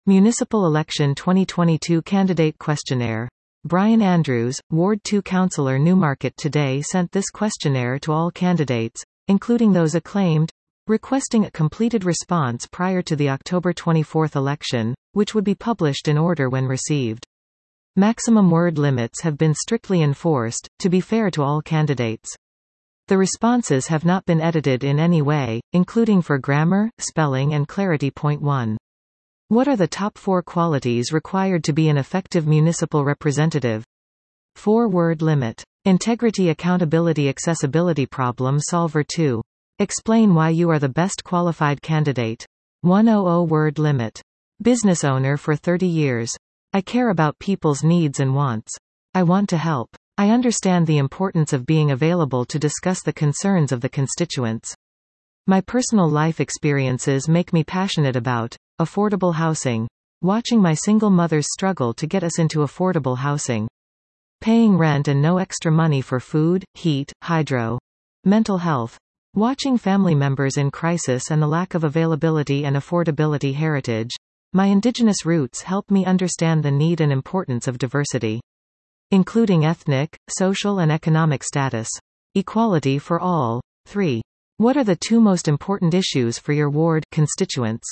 Municipal Election 2022 Candidate Questionnaire. Brian Andrews, Ward 2 Councillor Newmarket today sent this questionnaire to all candidates, including those acclaimed, requesting a completed response prior to the October 24 election, which would be published in order when received. Maximum word limits have been strictly enforced, to be fair to all candidates. The responses have not been edited in any way, including for grammar, spelling and clarity. Point 1. What are the top 4 qualities required to be an effective municipal representative? 4-word limit. Integrity, accountability, accessibility, problem solver. 2. Explain why you are the best qualified candidate. 100-word limit. Business owner for 30 years. I care about people's needs and wants. I want to help. I understand the importance of being available to discuss the concerns of the constituents. My personal life experiences make me passionate about affordable housing. Watching my single mothers struggle to get us into affordable housing. Paying rent and no extra money for food, heat, hydro. Mental health. Watching family members in crisis and the lack of availability and affordability. Heritage. My indigenous roots help me understand the need and importance of diversity, including ethnic, social and economic status. Equality for all. 3. What are the 2 most important issues for your ward constituents?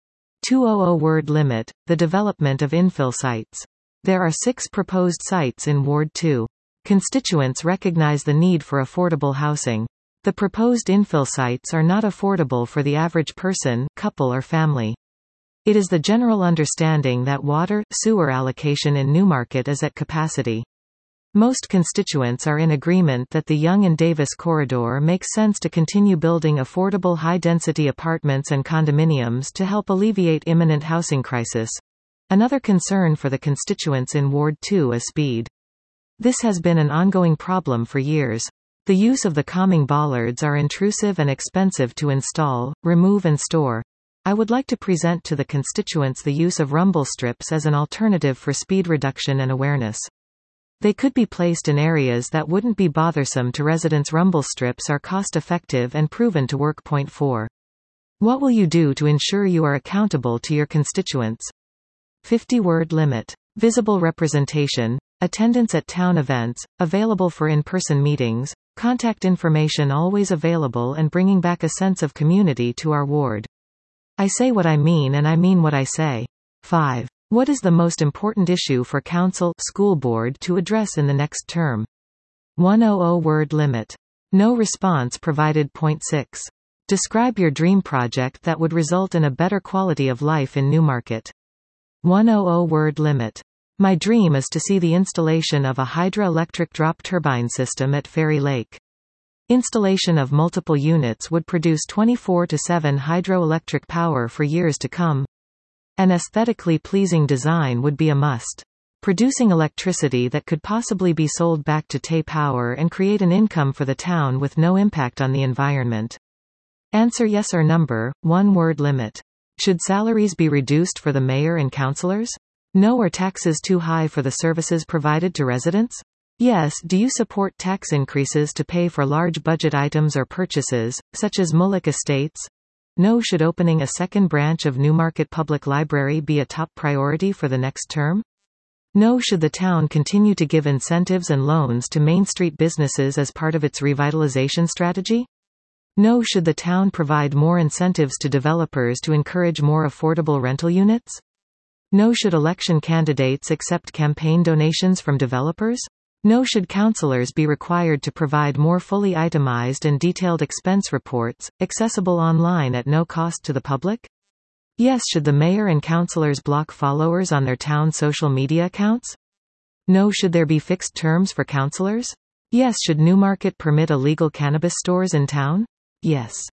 200-word limit, the development of infill sites. There are 6 proposed sites in Ward 2. Constituents recognize the need for affordable housing. The proposed infill sites are not affordable for the average person, couple or family. It is the general understanding that water, sewer allocation in Newmarket is at capacity. Most constituents are in agreement that the Yonge and Davis corridor makes sense to continue building affordable high-density apartments and condominiums to help alleviate imminent housing crisis. Another concern for the constituents in Ward 2 is speed. This has been an ongoing problem for years. The use of the calming bollards are intrusive and expensive to install, remove and store. I would like to present to the constituents the use of rumble strips as an alternative for speed reduction and awareness. They could be placed in areas that wouldn't be bothersome to residents. Rumble strips are cost-effective and proven to work. Point 4. What will you do to ensure you are accountable to your constituents? 50-word limit. Visible representation. Attendance at town events, available for in-person meetings, contact information always available and bringing back a sense of community to our ward. I say what I mean and I mean what I say. 5. What is the most important issue for council, school board to address in the next term? 100-word limit. No response provided. Point 6. Describe your dream project that would result in a better quality of life in Newmarket. 100-word limit. My dream is to see the installation of a hydroelectric drop turbine system at Fairy Lake. Installation of multiple units would produce 24/7 hydroelectric power for years to come. An aesthetically pleasing design would be a must. Producing electricity that could possibly be sold back to Tay Power and create an income for the town with no impact on the environment. Answer yes or number. 1-word limit. Should salaries be reduced for the mayor and councillors? No. Are taxes too high for the services provided to residents? Yes. Do you support tax increases to pay for large budget items or purchases, such as Mullock Estates? No. Should opening a second branch of Newmarket Public Library be a top priority for the next term? No. Should the town continue to give incentives and loans to Main Street businesses as part of its revitalization strategy? No. Should the town provide more incentives to developers to encourage more affordable rental units? No. Should election candidates accept campaign donations from developers? No. Should councillors be required to provide more fully itemized and detailed expense reports, accessible online at no cost to the public? Yes. Should the mayor and councillors block followers on their town social media accounts? No. Should there be fixed terms for councillors? Yes. Should Newmarket permit illegal cannabis stores in town? Yes.